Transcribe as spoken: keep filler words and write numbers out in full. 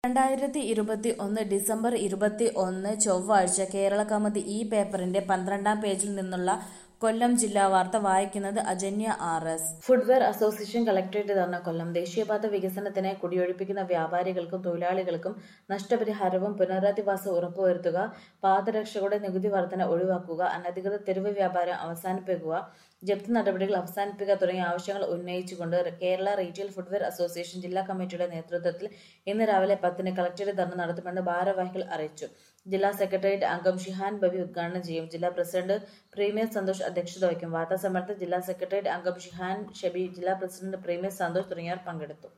രണ്ടായിരത്തി ഇരുപത്തി ഒന്ന് ഡിസംബർ ഇരുപത്തി ഒന്ന് ചൊവ്വാഴ്ച കേരളകൗമുദി ഈ പേപ്പറിന്റെ പന്ത്രണ്ടാം പേജിൽ നിന്നുള്ള കൊല്ലം ജില്ലാ വാർത്ത വായിക്കുന്നത് Ajanya R S. Footwear association collectorate dharna Kollam. ദേശീയപാത വികസനത്തിനായി കുടിയൊഴിപ്പിക്കുന്ന വ്യാപാരികൾക്കും തൊഴിലാളികൾക്കും നഷ്ടപരിഹാരവും പുനരധിവാസവും ഉറപ്പുവരുത്തുക, പാദരക്ഷകളുടെ നികുതി വർധന ഒഴിവാക്കുക, അനധികൃത തെരുവ് വ്യാപാരം അവസാനിപ്പിക്കുക, ജപ്തി നടപടികൾ അവസാനിപ്പിക്കുക തുടങ്ങിയ ആവശ്യങ്ങൾ ഉന്നയിച്ചുകൊണ്ട് കേരള റീറ്റെയിൽ ഫുട്വെയർ അസോസിയേഷൻ ജില്ലാ കമ്മിറ്റിയുടെ നേതൃത്വത്തിൽ ഇന്ന് രാവിലെ പത്തിന് കളക്ടറേറ്റ് ധർണ നടത്തുമെന്ന് ഭാരവാഹികൾ അറിയിച്ചു. ജില്ലാ സെക്രട്ടേറിയറ്റ് അംഗം ഷിഹാൻ ബബി ഉദ്ഘാടനം ചെയ്യും. ജില്ലാ പ്രസിഡന്റ് പ്രീമിയർ സന്തോഷ് അധ്യക്ഷത വഹിക്കും. വാർത്താസമ്മേളനത്തിൽ ജില്ലാ സെക്രട്ടേറിയറ്റ് അംഗം ഷിഹാൻ ഷബി, ജില്ലാ പ്രസിഡന്റ് പ്രീമിയർ സന്തോഷ് തുടങ്ങിയവർ പങ്കെടുത്തു.